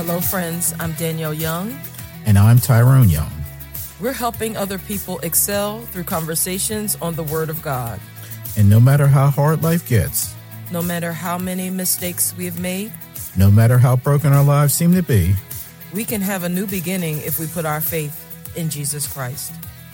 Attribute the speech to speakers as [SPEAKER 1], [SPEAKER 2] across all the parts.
[SPEAKER 1] Hello, friends. I'm Danielle Young.
[SPEAKER 2] And I'm Tyrone Young.
[SPEAKER 1] We're helping other people excel through conversations on the Word of God.
[SPEAKER 2] And no matter how hard life gets,
[SPEAKER 1] no matter how many mistakes we have made,
[SPEAKER 2] no matter how broken our lives seem to be,
[SPEAKER 1] we can have a new beginning if we put our faith in Jesus Christ.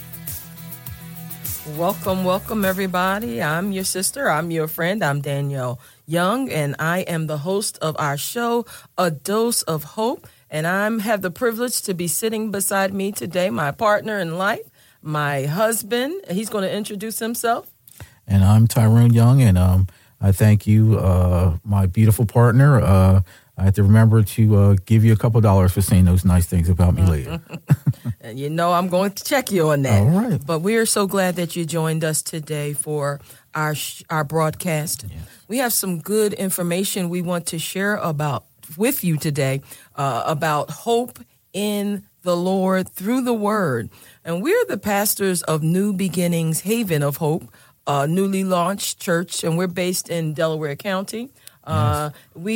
[SPEAKER 1] Welcome, everybody. I'm your sister. I'm your friend. I'm Danielle Young, and I am the host of our show, A Dose of Hope. And I have the privilege to be sitting beside me today, my partner in life, my husband. He's going to introduce himself.
[SPEAKER 2] And I'm Tyrone Young, and I thank you, my beautiful partner. I have to remember to give you a couple dollars for saying those nice things about me later.
[SPEAKER 1] And you know I'm going to check you on that.
[SPEAKER 2] All right.
[SPEAKER 1] But we are so glad that you joined us today for our broadcast. Yes. We have some good information we want to share with you today about hope in the Lord through the Word. And we're the pastors of New Beginnings Haven of Hope, newly launched church, and we're based in Delaware County. Yes.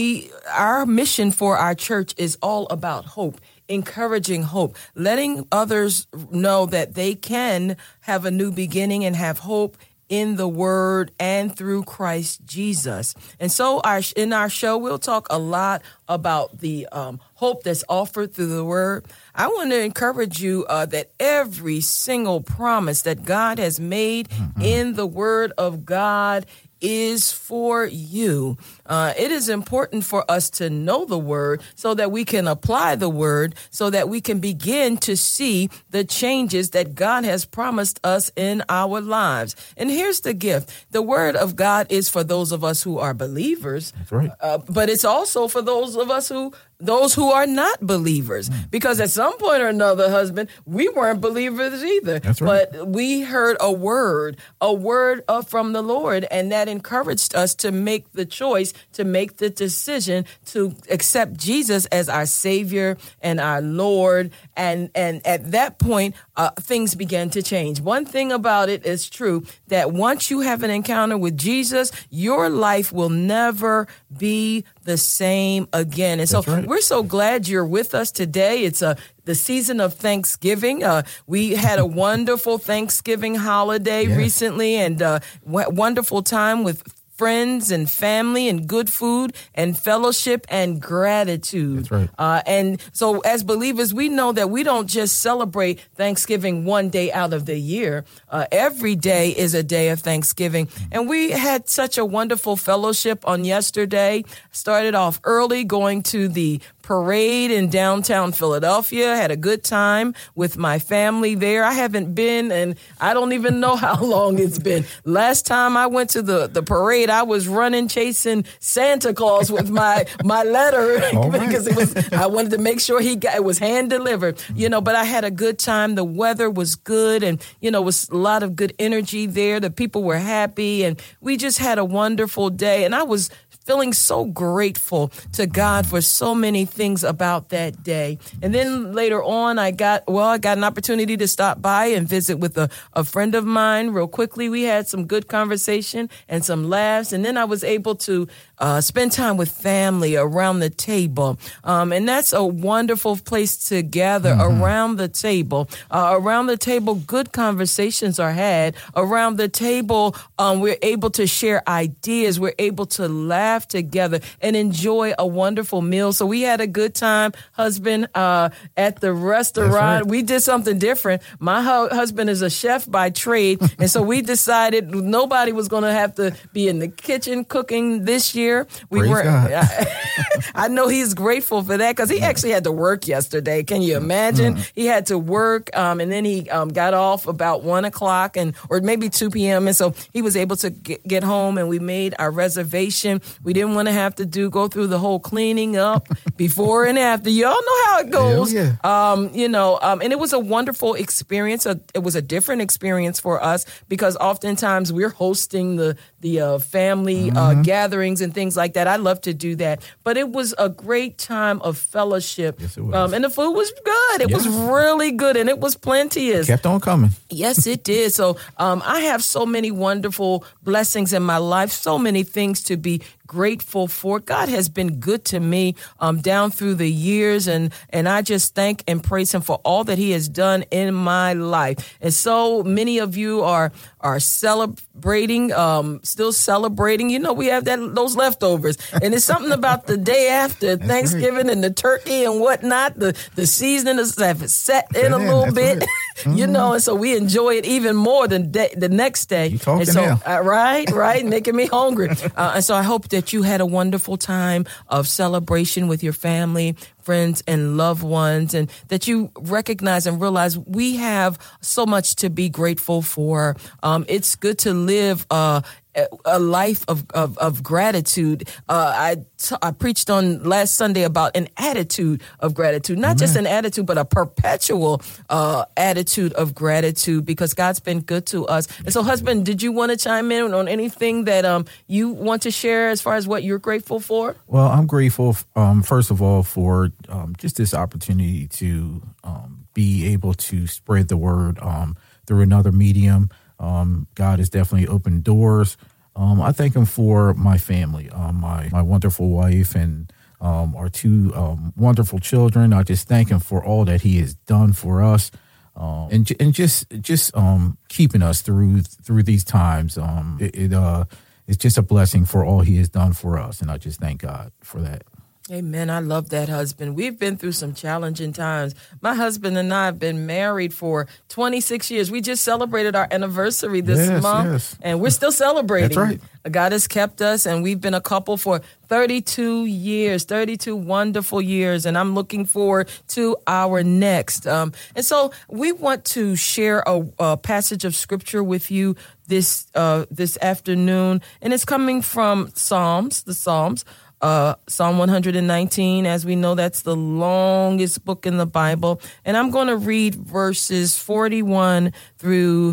[SPEAKER 1] Our mission for our church is all about hope, encouraging hope, letting others know that they can have a new beginning and have hope in the Word and through Christ Jesus. And so in our show, we'll talk a lot about the hope that's offered through the Word. I want to encourage you that every single promise that God has made in the Word of God is for you. It is important for us to know the Word so that we can apply the Word, so that we can begin to see the changes that God has promised us in our lives. And here's the gift. The Word of God is for those of us who are believers.
[SPEAKER 2] That's right.
[SPEAKER 1] But it's also for those of us those who are not believers, because at some point or another, husband, we weren't believers either.
[SPEAKER 2] That's right.
[SPEAKER 1] But we heard a word from the Lord, and that encouraged us to make the choice, to make the decision to accept Jesus as our Savior and our Lord. And at that point, things began to change. One thing about it is true, that once you have an encounter with Jesus, your life will never be the same again. And so we're so glad you're with us today. It's the season of Thanksgiving. We had a wonderful Thanksgiving holiday recently, and wonderful time with friends and family and good food and fellowship and gratitude.
[SPEAKER 2] That's right.
[SPEAKER 1] And so as believers, we know that we don't just celebrate Thanksgiving one day out of the year. Every day is a day of Thanksgiving. And we had such a wonderful fellowship on yesterday. Started off early going to the parade in downtown Philadelphia. Had a good time with my family there. I haven't been, and I don't even know how long it's been. Last time I went to the parade, I was running, chasing Santa Claus with my letter because I wanted to make sure it was hand delivered, but I had a good time. The weather was good, and, it was a lot of good energy there. The people were happy, and we just had a wonderful day. And I was feeling so grateful to God for so many things about that day. And then later on, I got an opportunity to stop by and visit with a friend of mine real quickly. We had some good conversation and some laughs. And then I was able to spend time with family around the table. And that's a wonderful place to gather around the table. Around the table, good conversations are had. Around the table, we're able to share ideas. We're able to laugh together and enjoy a wonderful meal. So we had a good time, husband, at the restaurant. Right. We did something different. My husband is a chef by trade. And so we decided nobody was going to have to be in the kitchen cooking this year. We weren't. I know he's grateful for that, because he actually had to work yesterday. Can you imagine? He had to work, and then he got off about 1 o'clock or maybe 2 p.m. And so he was able to get home, and we made our reservation. We didn't want to have to go through the whole cleaning up before and after. Y'all know how it goes.
[SPEAKER 2] Yeah.
[SPEAKER 1] And it was a wonderful experience. It was a different experience for us, because oftentimes we're hosting the family gatherings and things like that. I love to do that. But it was a great time of fellowship.
[SPEAKER 2] Yes, it was.
[SPEAKER 1] And the food was good. It was really good, and it was plenteous.
[SPEAKER 2] Kept on coming.
[SPEAKER 1] Yes, it did. So I have so many wonderful blessings in my life, so many things to be grateful for. God has been good to me down through the years, and I just thank and praise him for all that he has done in my life. And so many of you are celebrating, still celebrating. You know, we have those leftovers, and it's something about the day after Thanksgiving and the turkey and whatnot. The seasoning is set in a little bit, right. You know, and so we enjoy it even more than the next day.
[SPEAKER 2] You talking
[SPEAKER 1] and so,
[SPEAKER 2] now.
[SPEAKER 1] Right, making me hungry. And so I hope that you had a wonderful time of celebration with your family, friends, and loved ones, and that you recognize and realize we have so much to be grateful for. It's good to live a life of gratitude. I preached on last Sunday about an attitude of gratitude, not just an attitude, but a perpetual attitude of gratitude, because God's been good to us. And so, husband, did you want to chime in on anything that you want to share as far as what you're grateful for?
[SPEAKER 2] Well, I'm grateful, first of all, for just this opportunity to be able to spread the word through another medium. God has definitely opened doors. I thank him for my family, my wonderful wife and our two wonderful children. I just thank him for all that he has done for us, and just keeping us through these times. It's just a blessing for all he has done for us, and I just thank God for that.
[SPEAKER 1] Amen. I love that, husband. We've been through some challenging times. My husband and I have been married for 26 years. We just celebrated our anniversary this month, and we're still celebrating.
[SPEAKER 2] That's right.
[SPEAKER 1] God has kept us, and we've been a couple for 32 years, 32 wonderful years, and I'm looking forward to our next. And so we want to share a passage of scripture with you this afternoon, and it's coming from the Psalms. Psalm 119, as we know, that's the longest book in the Bible. And I'm going to read verses 41 through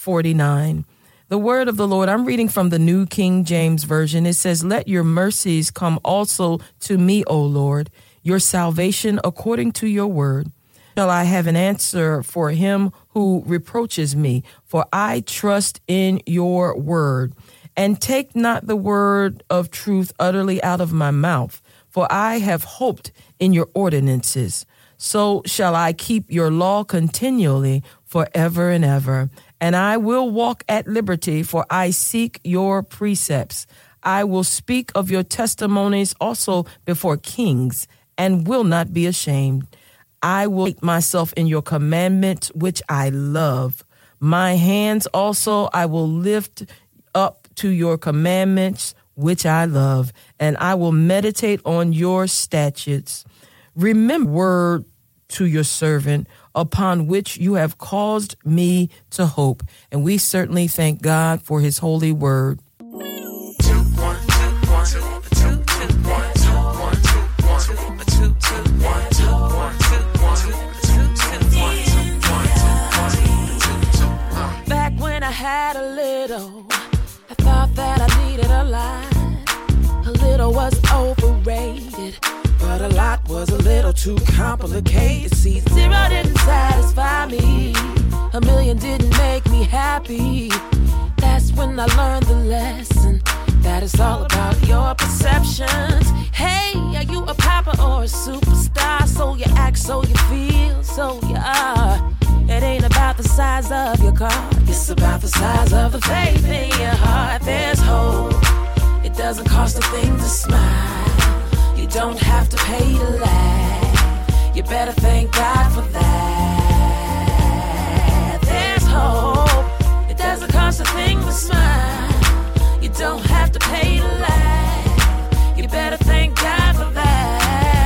[SPEAKER 1] 49. The word of the Lord, I'm reading from the New King James Version. It says, "Let your mercies come also to me, O Lord, your salvation according to your word. Shall I have an answer for him who reproaches me? For I trust in your word. And take not the word of truth utterly out of my mouth, for I have hoped in your ordinances. So shall I keep your law continually forever and ever. And I will walk at liberty, for I seek your precepts. I will speak of your testimonies also before kings, and will not be ashamed. I will delight myself in your commandments, which I love. My hands also I will lift up to your commandments, which I love, and I will meditate on your statutes. Remember word to your servant, upon which you have caused me to hope." And we certainly thank God for his holy word.
[SPEAKER 3] Back when I had a little, I thought that I needed a lot. A little was overrated, but a lot was a little too complicated. See, zero didn't satisfy me, a million didn't make me happy. That's when I learned the lesson, that it's all about your perceptions. Hey, are you a papa or a superstar? So you act, so you feel, so you are. It ain't about the size of your car, it's about the size of the faith in your heart. There's hope, it doesn't cost a thing to smile. You don't have to pay to laugh, you better thank God for that. There's hope, it doesn't cost a thing to smile. You don't have to pay to laugh, you better thank God for that.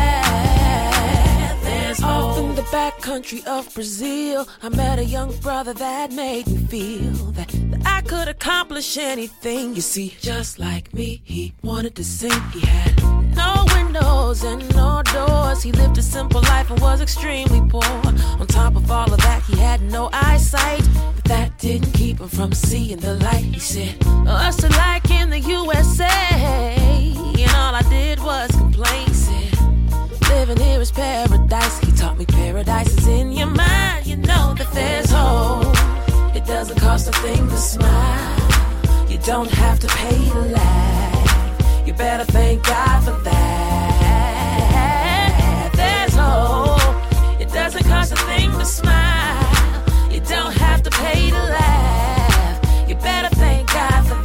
[SPEAKER 3] There's hope. In the backcountry of Brazil, I met a young brother that made me feel that I could accomplish anything. You see, just like me, he wanted to sing. He had no windows and no doors. He lived a simple life and was extremely poor. On top of all of that, he had no eyesight, but that didn't keep him from seeing the light. He said, us alike in the USA, and all I did was complain. He said, living here is paradise. He taught me paradise is in your mind. You know that there's hope, it doesn't cost a thing to smile. You don't have to pay to laugh, you better thank God for that. There's hope. It doesn't cost a thing to smile. You don't have to pay to laugh. You better thank God for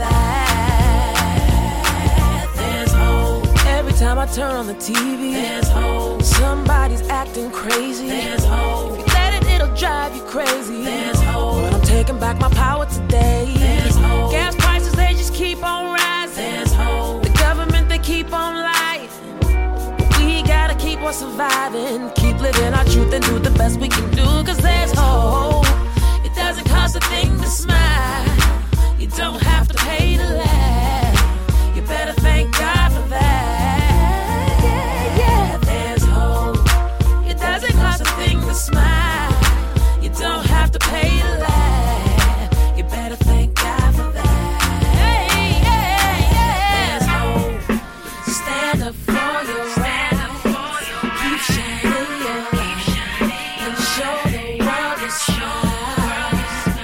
[SPEAKER 3] that. There's hope. Every time I turn on the TV, there's hope. Somebody's acting crazy. There's hope. If you let it, it'll drive you crazy. There's hope. But I'm taking back my power today. There's hope. Gas prices, they just keep on rising. There's hope. The government, they keep on lying. But we gotta keep on surviving. Keep living our truth and do the best we can do. Cause there's hope. It doesn't cost a thing to smile. You don't have to pay to laugh. You better thank God for that. Yeah, yeah, there's hope. It doesn't cost a thing to smile. You don't have to pay to laugh. You better thank God for that. Hey, hey, hey, there's hope. Stand up for your right. Keep shining your light and show the world it's shine.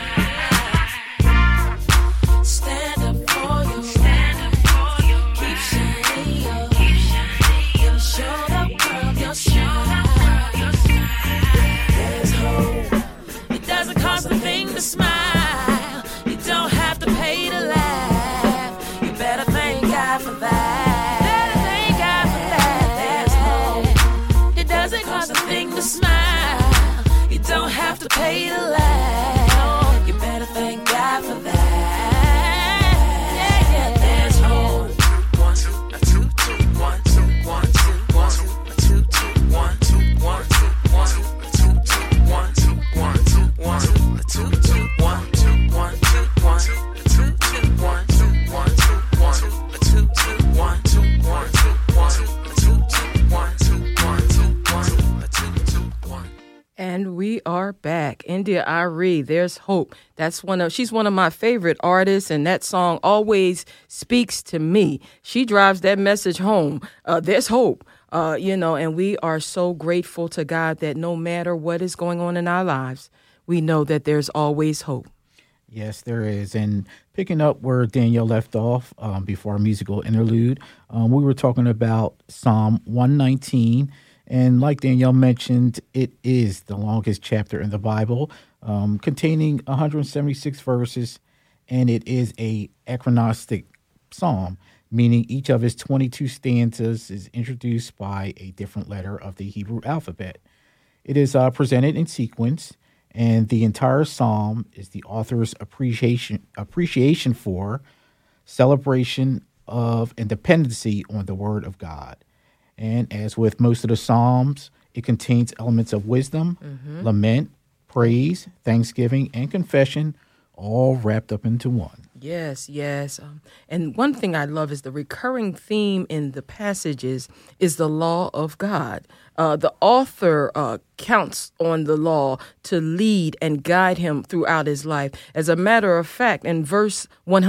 [SPEAKER 3] Stand up for your right. Keep shining your light and show the world your shine. There's hope. It doesn't cost a thing to smile. You don't have to pay to laugh. You better thank God for that. Better thank God for that. There's hope. It doesn't cost a thing to smile. You don't have to pay to laugh. You better thank God for that. Yeah, yeah, there's hope. 1, 2, 2, 1, 2, 1, 2, 1, 2, 2, 1, 2, 1, 2, 1, 2, 1, 2, 1, 2, 1, 2, 1, 2, 1, 2, 1, 2, 1, 2, 1, 2, 1, 2, 1, 2, 1, 2, 1.
[SPEAKER 1] And we are back. India Arie, There's Hope. She's one of my favorite artists, and that song always speaks to me. She drives that message home. There's hope. And we are so grateful to God that no matter what is going on in our lives, we know that there's always hope.
[SPEAKER 2] Yes, there is. And picking up where Danielle left off before our musical interlude, we were talking about Psalm 119. And like Danielle mentioned, it is the longest chapter in the Bible, containing 176 verses, and it is a acrostic psalm, meaning each of its 22 stanzas is introduced by a different letter of the Hebrew alphabet. It is presented in sequence, and the entire psalm is the author's appreciation for, celebration of, and dependency on the Word of God. And as with most of the Psalms, it contains elements of wisdom, lament, praise, thanksgiving, and confession, all wrapped up into one.
[SPEAKER 1] Yes, yes. And one thing I love is the recurring theme in the passages is the law of God. The author counts on the law to lead and guide him throughout his life. As a matter of fact, in verse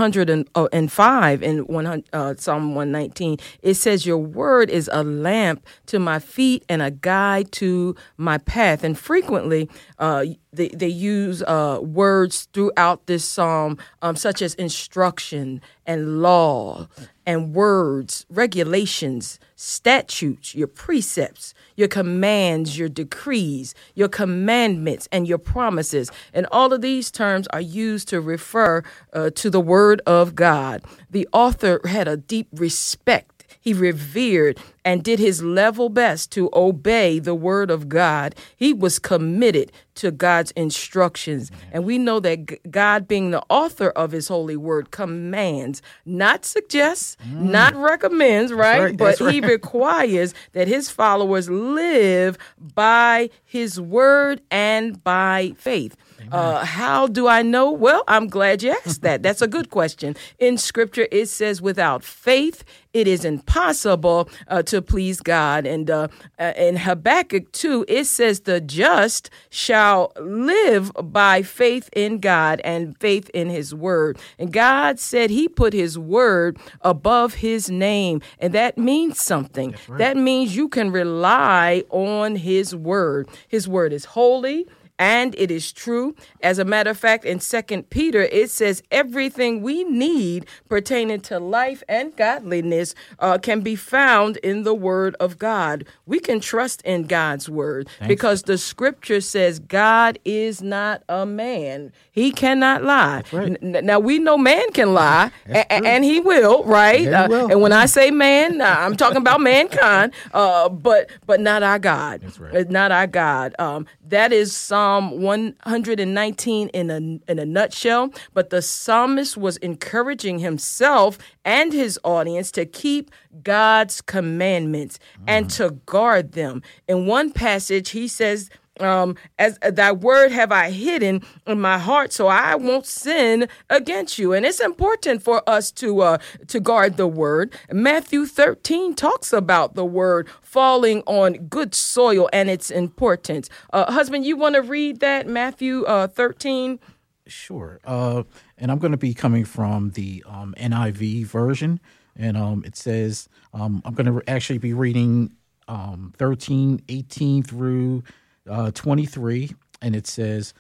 [SPEAKER 1] 105 in Psalm 119, it says, your word is a lamp to my feet and a guide to my path. And frequently they use words throughout this psalm, such as instruction and law and words, regulations, statutes, your precepts, your commands, your decrees, your commandments, and your promises. And all of these terms are used to refer to the Word of God. The author had a deep respect. He revered and did his level best to obey the Word of God. He was committed to God's instructions. And we know that God, being the author of his holy word, commands, not suggests, not recommends, right? But he requires that his followers live by his word and by faith. How do I know? Well, I'm glad you asked that. That's a good question. In Scripture, it says without faith, it is impossible to please God. And in Habakkuk 2, it says the just shall live by faith in God and faith in his word. And God said he put his word above his name. And that means something. Right. That means you can rely on his word. His word is holy, and it is true. As a matter of fact, in 2 Peter, it says everything we need pertaining to life and godliness can be found in the Word of God. We can trust in God's Word because the Scripture says God is not a man. He cannot lie. Right. Now, we know man can lie, and he will, right?
[SPEAKER 2] Yeah, he will.
[SPEAKER 1] And when I say man, I'm talking about mankind, but not our God.
[SPEAKER 2] That's right.
[SPEAKER 1] Not our God. That is Psalm 119 in a nutshell. But the psalmist was encouraging himself and his audience to keep God's commandments and to guard them. In one passage, he says, as thy word have I hidden in my heart, so I won't sin against you. And it's important for us to guard the word. Matthew 13 talks about the word falling on good soil and its importance. Husband, you want to read that, Matthew 13?
[SPEAKER 2] Sure. And I'm going to be coming from the NIV version. And it says, I'm going to actually be reading 13, 18 through 23, and it says,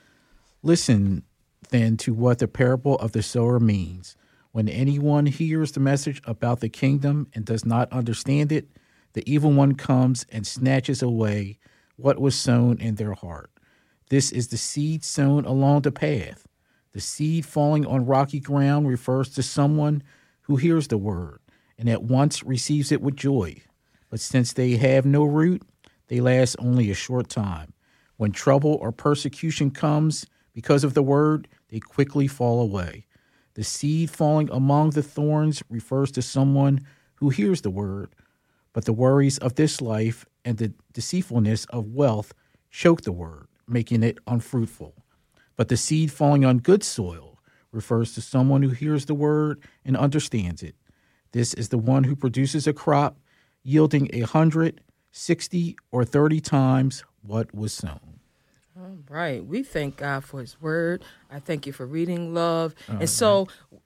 [SPEAKER 2] listen then to what the parable of the sower means. When anyone hears the message about the kingdom and does not understand it, the evil one comes and snatches away what was sown in their heart. This is the seed sown along the path. The seed falling on rocky ground refers to someone who hears the word and at once receives it with joy. But since they have no root, they last only a short time. When trouble or persecution comes because of the word, they quickly fall away. The seed falling among the thorns refers to someone who hears the word, but the worries of this life and the deceitfulness of wealth choke the word, making it unfruitful. But the seed falling on good soil refers to someone who hears the word and understands it. This is the one who produces a crop yielding 100, 60, or 30 times what was sown.
[SPEAKER 1] All right. We thank God for his word. I thank you for reading, love. And so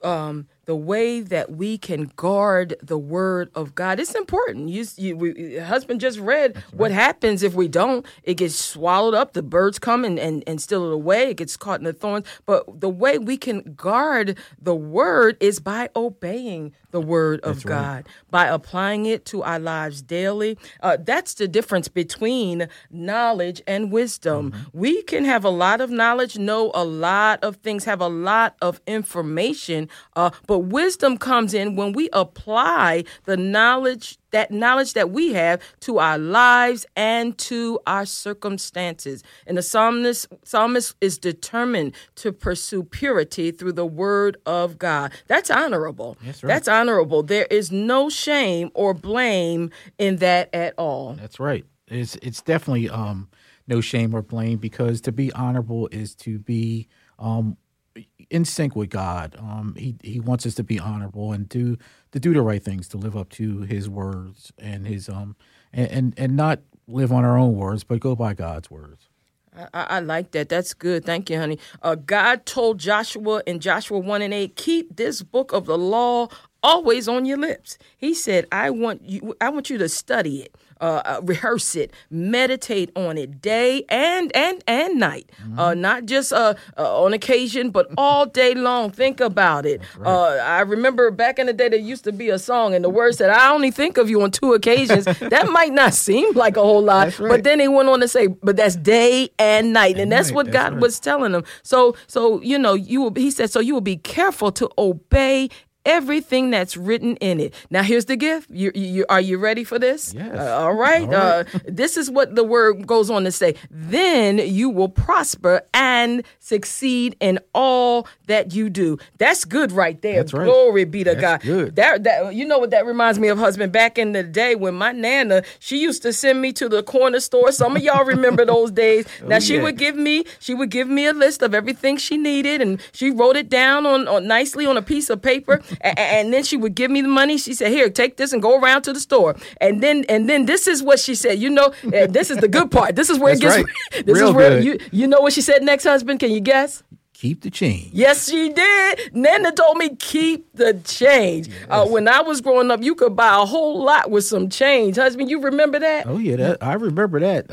[SPEAKER 1] the way that we can guard the word of God, it's important. Husband just read what happens if we don't. It gets swallowed up. The birds come and steal it away. It gets caught in the thorns. But the way we can guard the word is by obeying the word of God, by applying it to our lives daily. That's the difference between knowledge and wisdom. We can have a lot of knowledge, know a lot of things, have a lot of information, but wisdom comes in when we apply the knowledge that we have to our lives and to our circumstances. And the psalmist is determined to pursue purity through the word of God. That's honorable.
[SPEAKER 2] That's right.
[SPEAKER 1] That's honorable. There is no shame or blame in that at all.
[SPEAKER 2] That's right. It's definitely no shame or blame, because to be honorable is to be in sync with God. He wants us to be honorable and to do the right things, to live up to his words and his and not live on our own words, but go by God's words.
[SPEAKER 1] I like that. That's good. Thank you, honey. God told Joshua in Joshua 1:8, keep this book of the law always on your lips. He said, I want you to study it, rehearse it, meditate on it day and night, not just on occasion, but all day long. Think about it. Right. I remember back in the day, there used to be a song, and the word said, I only think of you on 2 occasions. That might not seem like a whole lot, right. But then he went on to say, but that's day and night. And that's what God was telling them. So he said, so you will be careful to obey everything that's written in it. Now, here's the gift. Are you ready for this?
[SPEAKER 2] Yes.
[SPEAKER 1] All right. This is what the word goes on to say. Then you will prosper and succeed in all that you do. That's good right there.
[SPEAKER 2] That's right.
[SPEAKER 1] Glory be to God.
[SPEAKER 2] Good.
[SPEAKER 1] That you know what that reminds me of, husband? Back in the day when my Nana, she used to send me to the corner store. Some of y'all remember those days. Now she would give me a list of everything she needed, and she wrote it down on nicely on a piece of paper. And then she would give me the money. She said, here, take this and go around to the store. And then this is what she said. This is the good part. This is where it gets.
[SPEAKER 2] Right.
[SPEAKER 1] This is where you know what she said next, husband? Can you guess?
[SPEAKER 2] keep the change.
[SPEAKER 1] Yes, she did. Nana told me keep the change.
[SPEAKER 2] Yes.
[SPEAKER 1] When I was growing up, you could buy a whole lot with some change. Husband, you remember that?
[SPEAKER 2] Oh yeah, I remember that.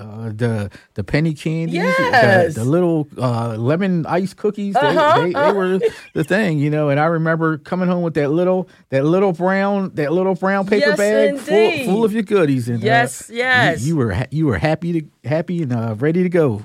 [SPEAKER 2] The penny candies,
[SPEAKER 1] Yes.
[SPEAKER 2] the little lemon ice cookies. They were the thing, you know. And I remember coming home with that little brown paper
[SPEAKER 1] Yes,
[SPEAKER 2] bag full of your goodies. And
[SPEAKER 1] yes.
[SPEAKER 2] you were happy and ready to go.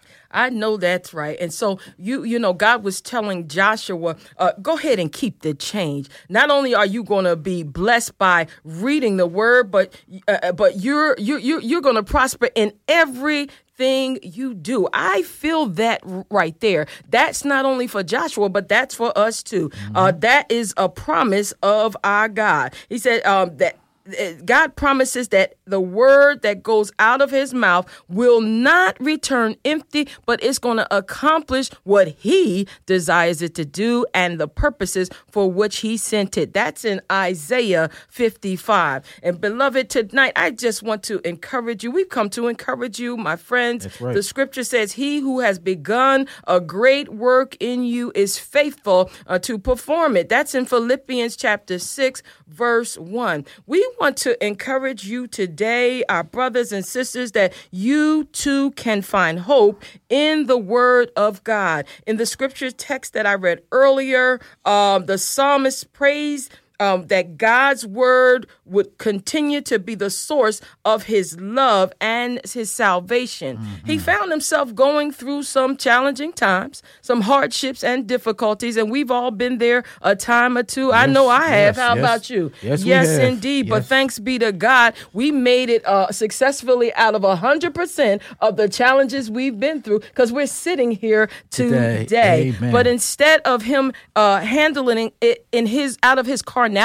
[SPEAKER 1] I know that's right. And so, you know, God was telling Joshua, go ahead and keep the change. Not only are you going to be blessed by reading the word, but you're going to prosper in everything you do. I feel that right there. That's not only for Joshua, but that's for us too. That is a promise of our God. He said that God promises that the word that goes out of his mouth will not return empty, but it's going to accomplish what he desires it to do and the purposes for which he sent it. That's in Isaiah 55. And beloved, tonight, I just want to encourage you. We've come to encourage you, my friends.
[SPEAKER 2] That's right.
[SPEAKER 1] The scripture says, he who has begun a great work in you is faithful to perform it. That's in Philippians chapter 6, verse 1. We want to encourage you today, our brothers and sisters, that you too can find hope in the word of God. In the scripture text that I read earlier, the psalmist praised that God's word would continue to be the source of his love and his salvation. Mm-hmm. He found himself going through some challenging times, some hardships and difficulties, and we've all been there a time or two. Yes, I know I have. How about you?
[SPEAKER 2] Yes,
[SPEAKER 1] indeed. Yes. But thanks be to God, we made it successfully out of 100% of the challenges we've been through because we're sitting here today. But instead of him handling it out of his carnality,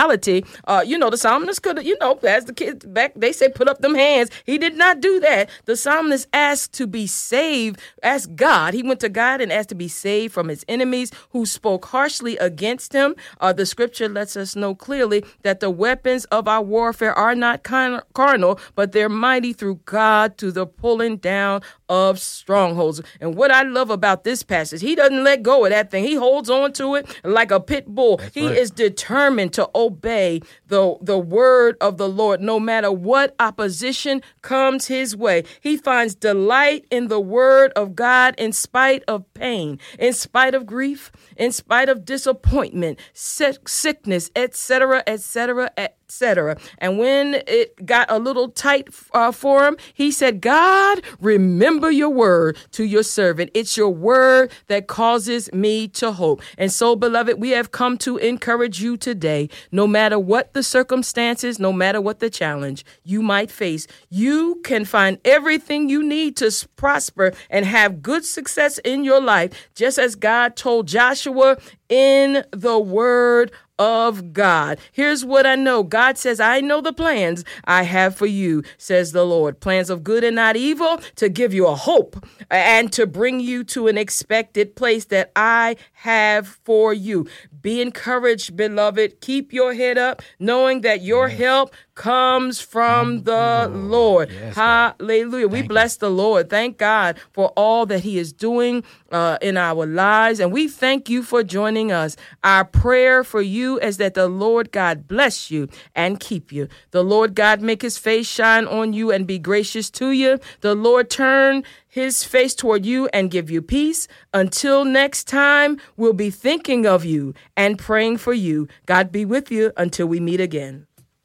[SPEAKER 1] the psalmist could have, as the kids back, they say, put up them hands. He did not do that. The psalmist asked to be saved, asked God. He went to God and asked to be saved from his enemies who spoke harshly against him. The scripture lets us know clearly that the weapons of our warfare are not carnal, but they're mighty through God to the pulling down of strongholds. And what I love about this passage, he doesn't let go of that thing. He holds on to it like a pit bull. That's right. Is determined to obey the word of the Lord, no matter what opposition comes his way. He finds delight in the word of God in spite of pain, in spite of grief, in spite of disappointment, sickness, etc., etc., etc. And when it got a little tight for him, he said, God, remember your word to your servant. It's your word that causes me to hope. And so, beloved, we have come to encourage you today. No matter what the circumstances, no matter what the challenge you might face, you can find everything you need to prosper and have good success in your life, just as God told Joshua in the word of God. Here's what I know. God says, I know the plans I have for you, says the Lord. Plans of good and not evil, to give you a hope and to bring you to an expected place that I have for you. Be encouraged, beloved. Keep your head up, knowing that your help comes from the Lord. Yes, hallelujah. We bless the Lord. Thank God for all that he is doing in our lives. And we thank you for joining us. Our prayer for you is that the Lord God bless you and keep you. The Lord God make his face shine on you and be gracious to you. The Lord turn his face toward you and give you peace. Until next time, we'll be thinking of you and praying for you. God be with you until we meet again.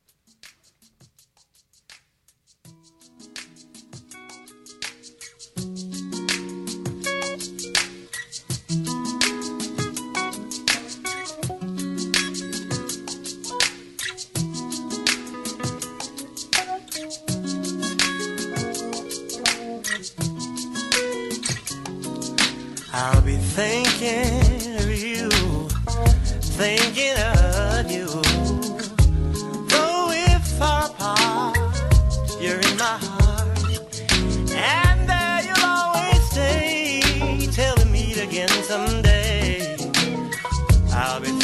[SPEAKER 4] I'll be thinking of you, thinking of you. Though we're far apart, you're in my heart, and there you'll always stay till we meet again someday. I'll be